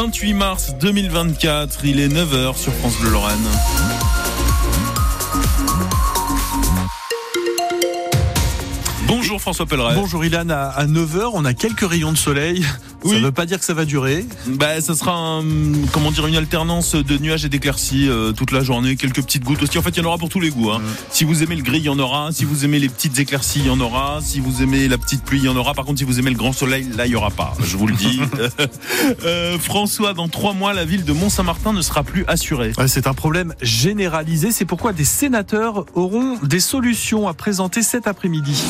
28 mars 2024, il est 9h sur France Bleu Lorraine. Bonjour François Pelleret. Bonjour Ilan, à 9h, on a quelques rayons de soleil. Oui. Ça ne veut pas dire que ça va durer. Ça sera une alternance de nuages et d'éclaircies toute la journée, quelques petites gouttes aussi. En fait, il y en aura pour tous les goûts. Si vous aimez le gris, il y en aura. Si vous aimez les petites éclaircies, il y en aura. Si vous aimez la petite pluie, il y en aura. Par contre, si vous aimez le grand soleil, là, il y aura pas. Je vous le dis. François, dans 3 mois, la ville de Mont-Saint-Martin ne sera plus assurée. C'est un problème généralisé. C'est pourquoi des sénateurs auront des solutions à présenter cet après-midi.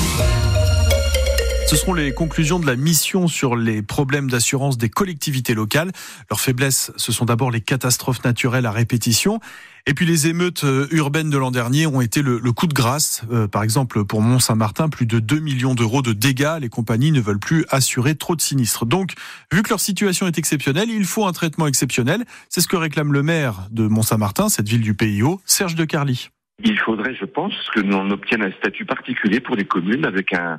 Ce seront les conclusions de la mission sur les problèmes d'assurance des collectivités locales. Leurs faiblesses, ce sont d'abord les catastrophes naturelles à répétition. Et puis les émeutes urbaines de l'an dernier ont été le coup de grâce. Par exemple, pour Mont-Saint-Martin, plus de 2 millions d'euros de dégâts. Les compagnies ne veulent plus assurer trop de sinistres. Donc, vu que leur situation est exceptionnelle, il faut un traitement exceptionnel. C'est ce que réclame le maire de Mont-Saint-Martin, cette ville du Pays Haut, Serge de Carly. Il faudrait, je pense, que l'on obtienne un statut particulier pour les communes avec un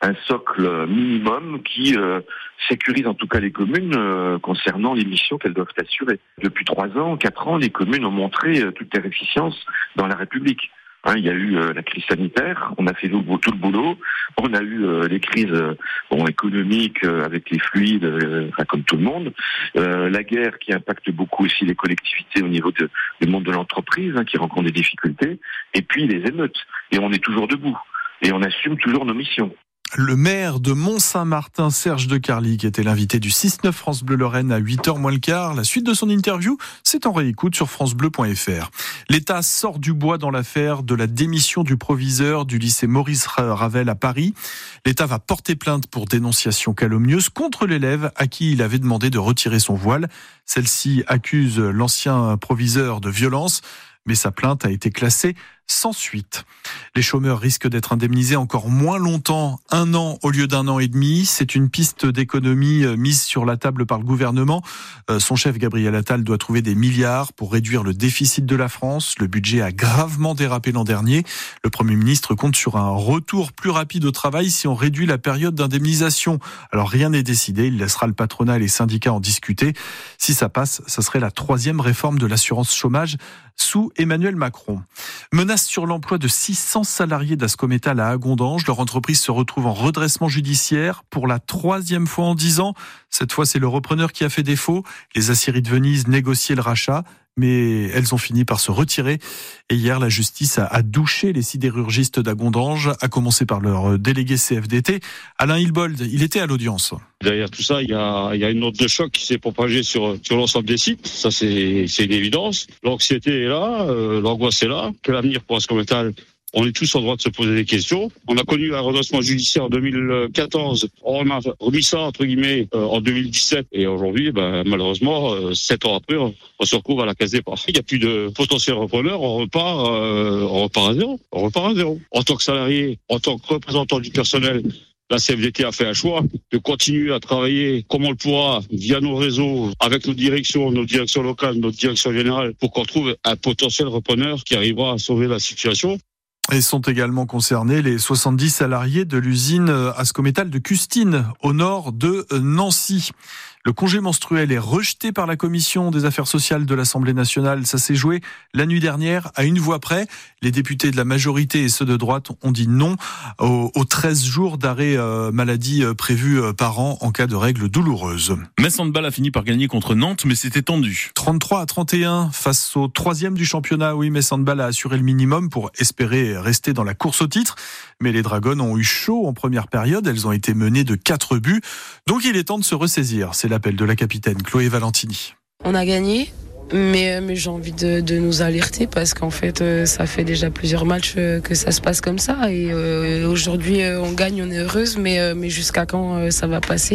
socle minimum qui sécurise en tout cas les communes concernant les missions qu'elles doivent assurer. Depuis 3 ans, 4 ans, les communes ont montré toute leur efficience dans la République. Il y a eu la crise sanitaire, on a fait tout le boulot, on a eu les crises économiques avec les fluides, comme tout le monde, la guerre qui impacte beaucoup aussi les collectivités au niveau du monde de l'entreprise, qui rencontre des difficultés, et puis les émeutes. Et on est toujours debout, et on assume toujours nos missions. Le maire de Mont-Saint-Martin, Serge de Carly, qui était l'invité du 6-9 France Bleu Lorraine à 8h moins le quart. La suite de son interview, c'est en réécoute sur francebleu.fr. L'État sort du bois dans l'affaire de la démission du proviseur du lycée Maurice Ravel à Paris. L'État va porter plainte pour dénonciation calomnieuse contre l'élève à qui il avait demandé de retirer son voile. Celle-ci accuse l'ancien proviseur de violence, mais sa plainte a été classée sans suite. Les chômeurs risquent d'être indemnisés encore moins longtemps, 1 an au lieu d'1 an et demi. C'est une piste d'économie mise sur la table par le gouvernement. Son chef Gabriel Attal doit trouver des milliards pour réduire le déficit de la France. Le budget a gravement dérapé l'an dernier. Le Premier ministre compte sur un retour plus rapide au travail si on réduit la période d'indemnisation. Alors rien n'est décidé, il laissera le patronat et les syndicats en discuter. Si ça passe, ça serait la 3e réforme de l'assurance chômage sous Emmanuel Macron. Menace sur l'emploi de 600 salariés d'Ascométal à Agondange. Leur entreprise se retrouve en redressement judiciaire pour la 3e fois en 10 ans. Cette fois, c'est le repreneur qui a fait défaut. Les aciéries de Venise négociaient le rachat, mais elles ont fini par se retirer. Et hier, la justice a douché les sidérurgistes d'Agondange, à commencer par leur délégué CFDT, Alain Hilbold. Il était à l'audience. Derrière tout ça, il y a une note de choc qui s'est propagée sur l'ensemble des sites. Ça, c'est une évidence. L'anxiété est là, l'angoisse est là. Quel avenir pour Ascométal ? On est tous en droit de se poser des questions. On a connu un redressement judiciaire en 2014. On a remis ça, entre guillemets, en 2017. Et aujourd'hui, malheureusement, 7 ans après, on se retrouve à la case départ. Il n'y a plus de potentiel repreneur. On repart à zéro. En tant que salarié, en tant que représentant du personnel, la CFDT a fait un choix de continuer à travailler comme on le pourra via nos réseaux, avec nos directions locales, notre direction générale, pour qu'on trouve un potentiel repreneur qui arrivera à sauver la situation. Et sont également concernés les 70 salariés de l'usine Ascométal de Custine, au nord de Nancy. Le congé menstruel est rejeté par la commission des affaires sociales de l'Assemblée nationale. Ça s'est joué la nuit dernière à une voix près. Les députés de la majorité et ceux de droite ont dit non aux 13 jours d'arrêt maladie prévus par an en cas de règles douloureuses. Metz Handball a fini par gagner contre Nantes, mais c'était tendu. 33-31 face au 3e du championnat. Oui, Metz Handball a assuré le minimum pour espérer rester dans la course au titre. Mais les Dragons ont eu chaud en première période. Elles ont été menées de 4 buts. Donc il est temps de se ressaisir. C'est l'appel de la capitaine Chloé Valentini. On a gagné, mais j'ai envie de nous alerter parce qu'en fait, ça fait déjà plusieurs matchs que ça se passe comme ça. Et aujourd'hui, on gagne, on est heureuse, mais jusqu'à quand ça va passer ?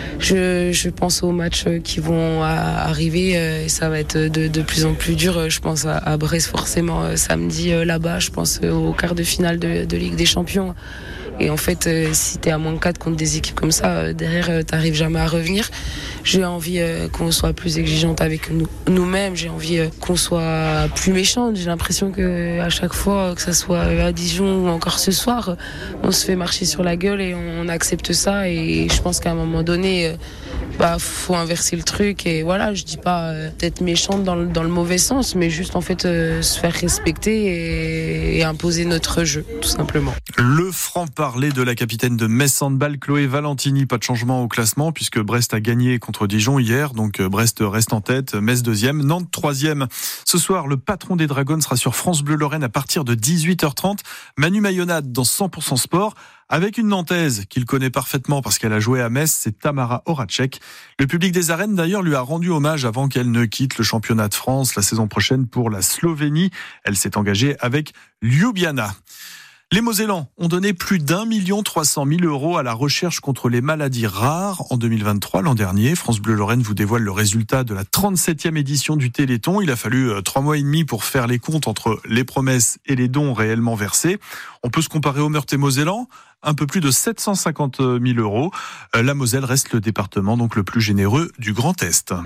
Je pense aux matchs qui vont arriver. Et ça va être de plus en plus dur. Je pense à Brest forcément samedi là-bas. Je pense au quart de finale de Ligue des Champions. Et en fait, si t'es à moins 4 contre des équipes comme ça, derrière, t'arrives jamais à revenir. J'ai envie qu'on soit plus exigeante avec nous-mêmes. J'ai envie qu'on soit plus méchante. J'ai l'impression que à chaque fois, que ça soit à Dijon ou encore ce soir, on se fait marcher sur la gueule et on accepte ça. Et je pense qu'à un moment donné, faut inverser le truc et voilà, je dis pas d'être méchante dans le mauvais sens, mais juste en fait se faire respecter et imposer notre jeu, tout simplement. Le franc-parler de la capitaine de Metz Handball, Chloé Valentini. Pas de changement au classement puisque Brest a gagné contre Dijon hier, donc Brest reste en tête, Metz deuxième, Nantes troisième. Ce soir, le patron des Dragons sera sur France Bleu Lorraine à partir de 18h30. Manu Mayonade dans 100% Sport. Avec une Nantaise qu'il connaît parfaitement parce qu'elle a joué à Metz, c'est Tamara Horacek. Le public des arènes d'ailleurs lui a rendu hommage avant qu'elle ne quitte le championnat de France la saison prochaine pour la Slovénie. Elle s'est engagée avec Ljubljana. Les Mosellans ont donné plus d'1 300 000 € à la recherche contre les maladies rares en 2023. L'an dernier, France Bleu Lorraine vous dévoile le résultat de la 37e édition du Téléthon. Il a fallu 3 mois et demi pour faire les comptes entre les promesses et les dons réellement versés. On peut se comparer au Meurthe-et-Mosellan, un peu plus de 750 000 €. La Moselle reste le département donc le plus généreux du Grand Est.